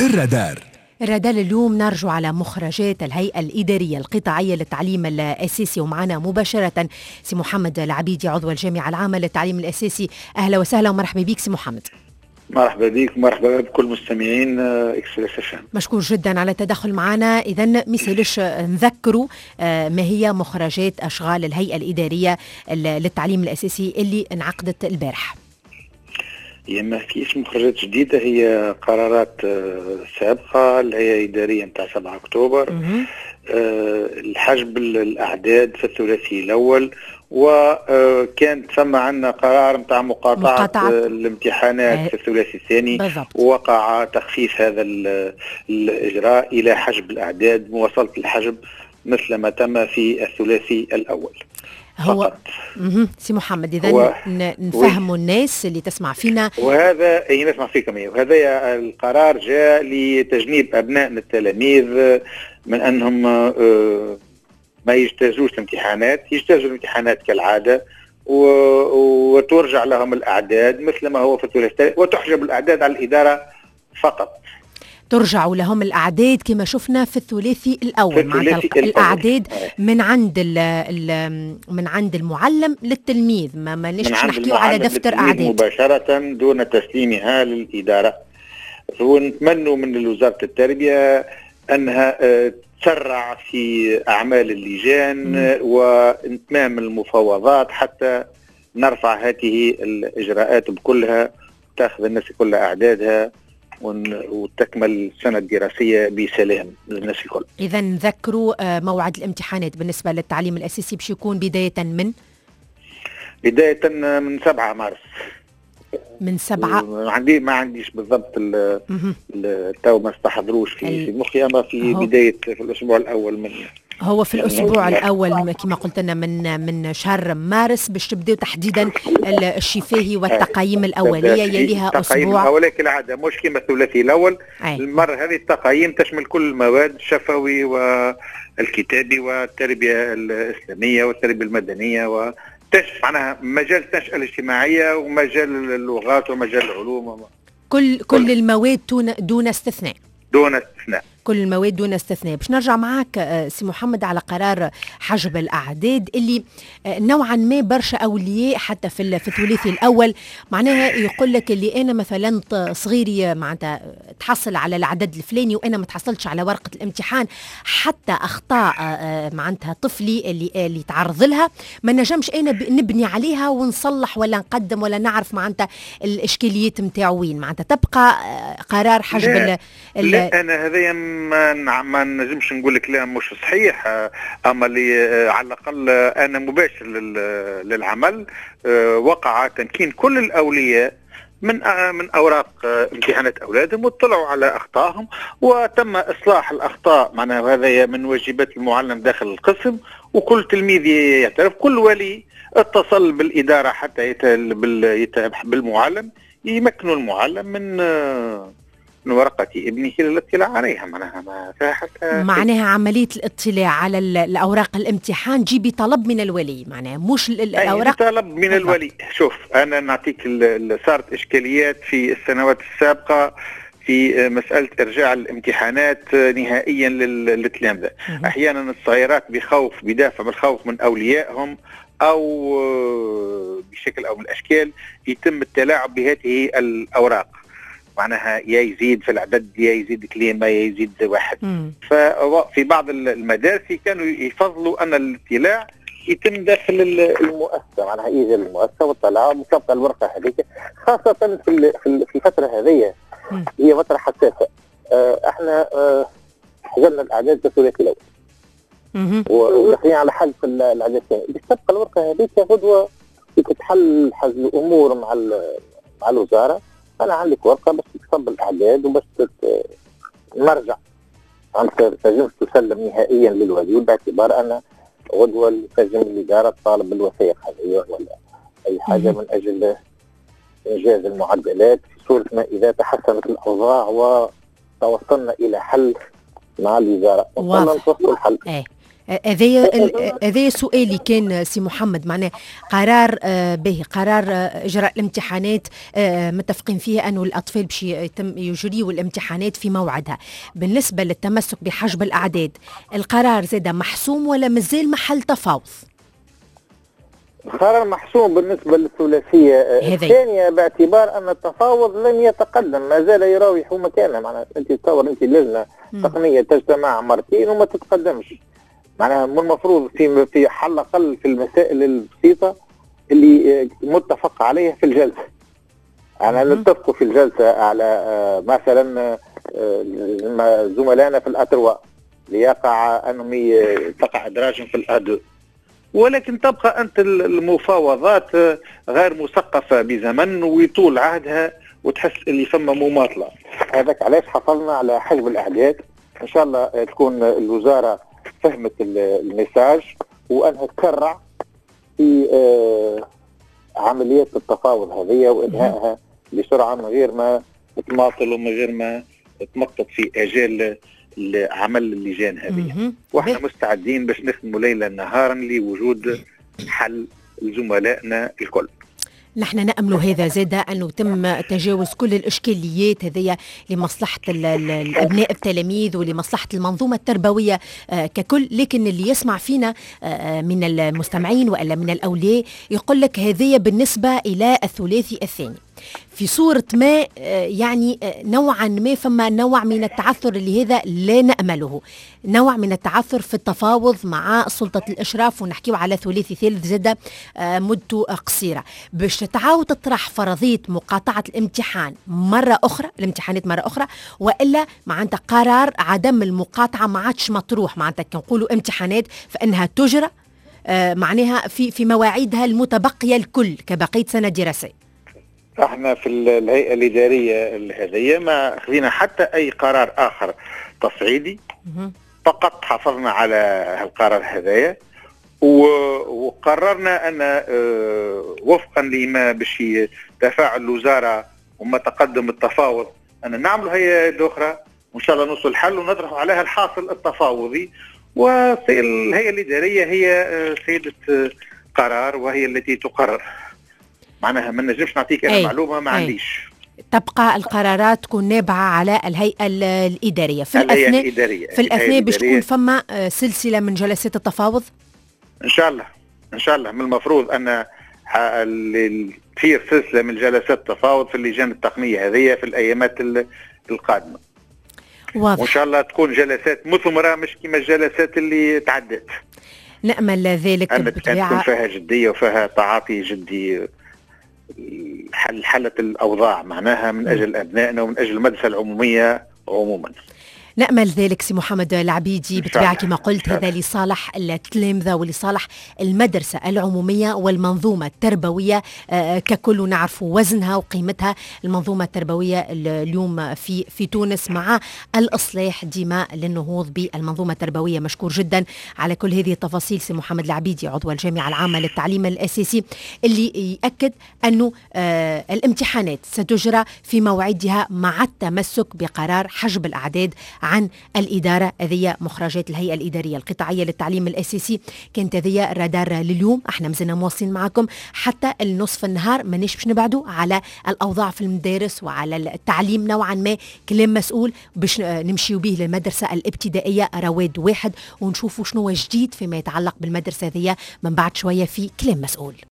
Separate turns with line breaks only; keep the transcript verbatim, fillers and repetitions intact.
الرادار.
الرادار اليوم نرجع على مخرجات الهيئة الإدارية القطاعية للتعليم الأساسي، ومعنا مباشرة سي محمد العبيدي عضو الجامعة العامة للتعليم الأساسي. أهلا وسهلا ومرحبا بك سي محمد.
مرحبا بك ومرحبا بكل مستمعين إكسبريس إف إم.
مشكور جدا على التدخل معنا. إذن مثلش نذكروا ما هي مخرجات أشغال الهيئة الإدارية للتعليم الأساسي اللي انعقدت البارح؟
ما فيش مخرجات جديدة، هي قرارات سابقة الهيئة الإدارية نتاع سبعة أكتوبر. أه الحجب الأعداد في الثلاثي الأول، وكانت ثم عندنا قرار نتاع مقاطعة, مقاطعة الامتحانات أه في الثلاثي الثاني بالضبط. ووقع تخفيف هذا الإجراء إلى حجب الأعداد، مواصلة الحجب مثل ما تم في الثلاثي الأول.
هو سي محمد إذا نفهموا الناس اللي تسمع فينا،
وهذا أي نسمع فيكم إيه. وهذا القرار جاء لتجنيب أبنائنا التلاميذ من أنهم ما يجتازوش الامتحانات، يجتازوا الامتحانات كالعادة وترجع لهم الأعداد مثل ما هو في الثلاثي، وتحجب الأعداد على الإدارة فقط.
ترجع لهم الأعداد كما شفنا في الثلاثي الأول، مع الأعداد من عند من عند المعلم للتلميذ، ما مانيش نحكيو على دفتر أعداد
مباشرة دون تسليمها للإدارة. ونتمنوا من وزارة التربية أنها تسرع في أعمال اللجان وإتمام المفاوضات حتى نرفع هذه الإجراءات بكلها، تأخذ الناس كلها أعدادها وتكمل السنة الدراسية بسلام للناس الكل.
إذا نذكروا موعد الامتحانات بالنسبة للتعليم الأساسي باش يكون بداية من
بداية من سبعة مارس.
من سبعة
ما عندي ما عنديش بالضبط التو ما استحضروش في في مخي، اما في بداية في الأسبوع الأول من
هو في الأسبوع الأول كما قلت لنا من من شهر مارس باش تبداو تحديدا الشفاهي والتقييم الأولية، يليها أسبوع.
التقييم الأولي كالعادة مش كما الثلاثي الأول. أي. المرة هذه التقييم تشمل كل المواد، الشفوي والكتابي والتربية الإسلامية والتربية المدنية و معناها مجال التنشئة الاجتماعية ومجال اللغات ومجال العلوم،
كل كل المواد دون استثناء.
دون استثناء
كل المواد دون استثناء. باش نرجع معك سي محمد على قرار حجب الأعداد اللي نوعا ما برشا أولياء حتى في في الثلاثي الأول معناها يقول لك اللي أنا مثلا صغيري معناتها تحصل على العدد الفلاني وأنا ما تحصلتش على ورقة الامتحان، حتى أخطاء معناتها طفلي اللي اللي تعرض لها ما نجمش أنا نبني عليها ونصلح ولا نقدم ولا نعرف معناتها الإشكاليات نتاعو وين، معناتها تبقى قرار حجب
لا, ال لا أنا هذا ما ما نجمش نقول لك لا مش صحيح، اما اللي على الاقل انا مباشر للعمل وقع تمكين كل الاولياء من من اوراق امتحانات اولادهم واطلعوا على اخطائهم وتم اصلاح الاخطاء. معناها هذا من واجبات المعلم داخل القسم، وكل تلميذ يعترف، كل ولي اتصل بالاداره حتى بالمعلم يمكنوا المعلم من من ورقة ابنه للاطلاع عليها. معناها ما فيها حتى
معناها عملية الاطلاع على الأوراق الامتحان جيبي طلب من الولي، معناها مش الأوراق
طلب من بالضبط. الولي. شوف أنا نعطيك صارت إشكاليات في السنوات السابقة في مسألة إرجاع الامتحانات نهائيا للتلامذة. أحيانا الصغيرات بخوف بدافع من الخوف من أوليائهم أو بشكل أو من الأشكال يتم التلاعب بهذه الأوراق، معناها يا يزيد في العدد يا يزيد كلمة يا يزيد واحد. ففي بعض المدارس كانوا يفضلوا أن الاطلاع يتم داخل المؤسسة، معناها يجي المؤسسة واطلاع وتبقى الورقة هذيك، خاصة في في الفترة هذه هي فترة حساسة. احنا حجبنا الأعداد في الثلاثي الأول وداخلين على حل في الأعداد الثاني، باش تبقى الورقة هذيك غدوة تتحل حل الأمور مع مع الوزارة. أنا عندك ورقة بس تصب الأعداد وبس نرجع عن تجربة تسلم نهائيا للولي، باعتبار أنا غدوة تجم الإدارة طالب بالوثائق هذه ولا أي حاجة من أجل إنجاز المعدلات في صورة ما إذا تحسنت الأوضاع وتوصلنا إلى حل مع الوزارة. وصلنا نوصل الحل.
ايه هذا هذا سؤالي كان سي محمد. معناه قرار به قرار اجراء الامتحانات متفقين فيه انه الاطفال باش يتم يجريوا الامتحانات في موعدها. بالنسبه للتمسك بحجب الاعداد القرار زاد محسوم ولا مازال محل تفاوض؟
القرار محسوم بالنسبه للثلاثيه الثانيه باعتبار ان التفاوض لم يتقدم، ما زال يراوح مكانه. معناها انت تصور انت لجنه تقنيه تجتمع مرتين وما تتقدمش. معناها من المفروض في في على الاقل في المسائل البسيطه اللي متفق عليها في الجلسه. يعني نتفقوا في الجلسه على مثلا زملائنا في الاتروا ليقع انهم تقع ادراجهم في الادو، ولكن تبقى انت المفاوضات غير مثقفه بزمن ويطول عهدها وتحس اللي فما مماطله. هذاك علاش حصلنا على حجب الاعداد. ان شاء الله تكون الوزاره فهمت الميساج وانها تسرع في آه عمليات التفاوض هذه وانهائها بسرعه من غير ما تماطل ومن غير ما تمطط في اجال عمل اللجان هذه. واحنا مستعدين باش نخدموا ليلا نهارا لوجود حل لزملائنا الكل.
نحن نأمل هذا زاد أنه تم تجاوز كل الإشكاليات هذه لمصلحة الأبناء التلاميذ ولمصلحة المنظومة التربوية ككل. لكن اللي يسمع فينا من المستمعين وإلا من الأولياء يقول لك هذه بالنسبة إلى الثلاثي الثاني في صورة ما يعني نوعا ما فما نوع من التعثر اللي هذا لا نأمله، نوع من التعثر في التفاوض مع سلطة الإشراف، ونحكيه على ثلاثي ثالث زادة مدته قصيرة باش تعاود تطرح فرضية مقاطعة الامتحان مرة أخرى، الامتحانات مرة أخرى، وإلا معناتها قرار عدم المقاطعة ما عادش مطروح. معناتها كنقولوا امتحانات فإنها تجرى معناها في في مواعيدها المتبقية الكل كبقية سنة دراسية.
احنا في الهيئة الإدارية هذه ما خذينا حتى أي قرار آخر تصعيدي، فقط حافظنا على القرار هذايا وقررنا أن وفقا لما باش تفاعل الوزارة وما تقدم التفاوض أن نعمل هيئة أخرى وإن شاء الله نوصل الحل ونطرح عليها الحاصل التفاوضي. والهيئة الإدارية هي سيدة قرار وهي التي تقرر. معناها ما نجمش نعطيك انا معلومه ما عنديش.
تبقى القرارات تكون نابعه على الهيئه الاداريه. في الاثناء الإدارية. في الاثناء باش تكون فما سلسله من جلسات التفاوض ان
شاء الله. ان شاء الله من المفروض ان تصير سلسله من جلسات التفاوض في اللجان التقنيه هذه في الايامات القادمه. واضح. وان شاء الله تكون جلسات مثمره مش كما الجلسات اللي تعدت.
نامل ذلك
بالطبيعه تكون فيها جديه وفيها تعاطي جدي حل حلة الأوضاع معناها من أجل أبنائنا ومن أجل المدرسة العمومية عموما.
نأمل ذلك سي محمد العبيدي بالطبيعة كما قلت، هذا لصالح التلامذة ولصالح المدرسة العمومية والمنظومة التربوية آه ككل. نعرف وزنها وقيمتها المنظومة التربوية اليوم في في تونس مع الإصلاح ديما للنهوض بالمنظومة التربوية. مشكور جدا على كل هذه التفاصيل سي محمد العبيدي عضو الجامعة العامة للتعليم الأساسي اللي يأكد أنه آه الامتحانات ستجرى في موعدها مع التمسك بقرار حجب الأعداد عن الإدارة. هذه مخرجات الهيئة الإدارية القطاعية للتعليم الأساسي. كانت هذه رادار لليوم. احنا مازلنا مواصلين معكم حتى النصف النهار، مانيش باش نبعدوا على الأوضاع في المدارس وعلى التعليم نوعا ما. كلام مسؤول باش نمشيوا به للمدرسة الابتدائية رواد واحد ونشوفوا شنو جديد فيما يتعلق بالمدرسة هذه من بعد شوية في كلام مسؤول.